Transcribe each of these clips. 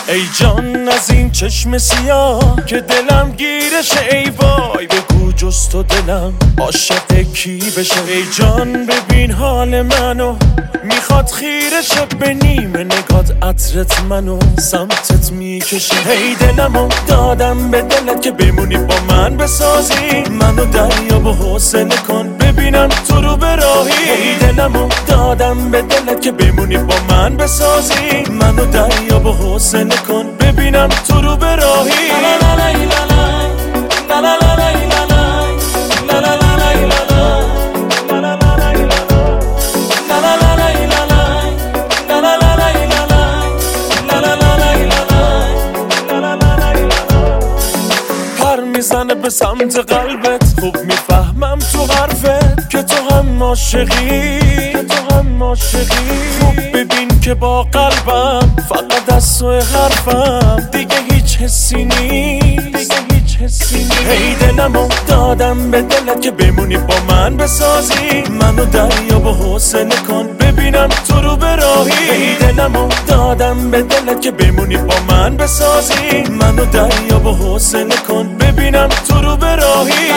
ای جان از این چشم سیاه که دلم گیرشه، ای وای بگو جز تو دلم عاشق کی بشه. ای جان ببین حال منو، میخواد خیرشه به نیمه نگات عطرت منو سمتت میکشه. ای دلمو دادم به دلت که بمونی با من بسازی، منو دریا به حوصله کن ببینم تو رو به راهی. ای دلمو دادم به دلت که بمونی با من بسازی، منو دریا به حوصله کن ببینم تو رو به راهی. میزنه به سمت قلبت، خوب میفهمم تو حرفت که تو هم عاشقی، خوب ببین که با قلبم فقط از تو حرفم دیگه هیچ حسی نیست. ای دلمو دادم به دلت که بمونی با من بسازی، منو دریا به حوصله کن ببینم تو رو به راهی. ای دلمو دادم به دلت که بمونی با من بسازی، منو دریا به حوصله کن ببینم تو رو به راهی.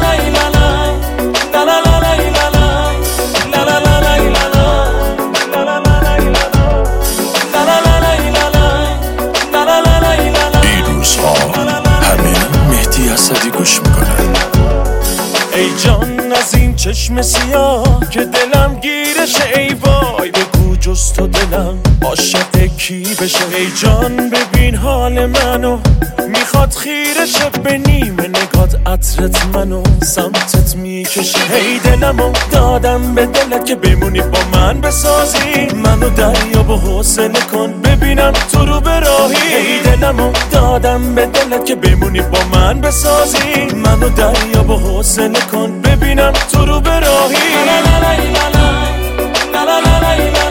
گوش میکنن. ای جان از این چشم سیاه که دلم گیرشه، ای وای بگو جز تو دلم عاشق کی بشه. ای جان ببین حال منو، میخواد خیرشه به نیمه نگات عطرت منو سمتت میکشه. ای دلمو دادم به دلت که بمونی با من بسازی، منو دریا به حوصله کن ببینم تو رو به راهی. ای دلمو دادم به دلت که بمونی با من بسازی، منو دریا به حوصله کن ببینم تو رو به راهی.